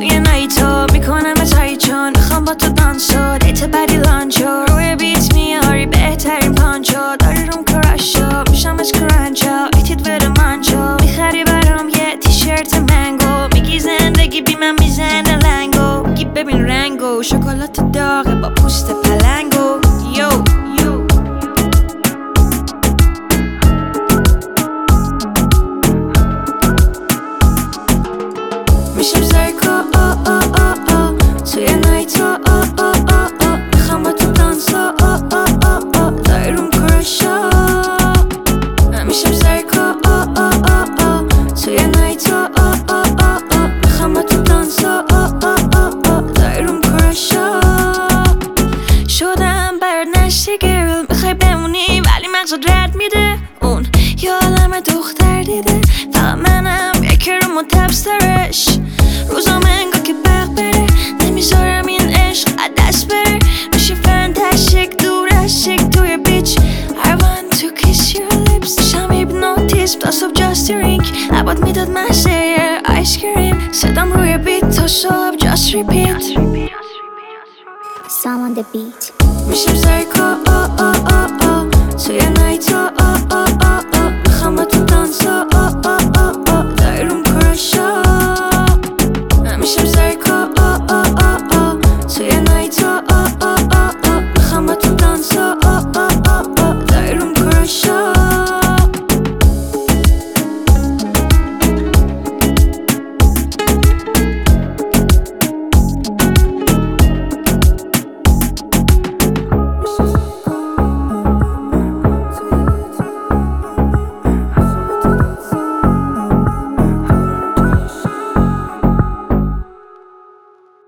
توی نایتو میکنم اتایی چون میخوام با تو دانسو دیت بعدی لانچو روی بیت میاری بهترین پانچو داری روم کراشو میشم از کرانچو ایتید ویدو مانچو میخری برام یه تیشرت منگو میگی زندگی بی من میزنه لنگو میگی ببین رنگو شکلات داغه با پوست پلنگو یو میشم زرکو توی نایتو میخوام با تو دانسو داری روم کراشو میشم زرکو توی نایتو میخوام با تو دانسو داری روم کراشو شدم برات نشتی گرل میخوای بمونی ولی مغزت رد میده اون یه عالم دختر دیده فقط منم یکی رو متبسترش روزام انگار که برق بره نمیذارم این عشق از دست بره میشه فانتاستیک دور از شک توی بیچ I want to kiss your lips شم هیپنوتیزم تا صبح just a drink لبات میداد مسیر آیس کریم صدام روی بیت تا صبح just repeat Sam on the beat. میشم زرکو توی نایتو میخوام با تو دانسو داری روم کراشو میشم زرکو توی نایتو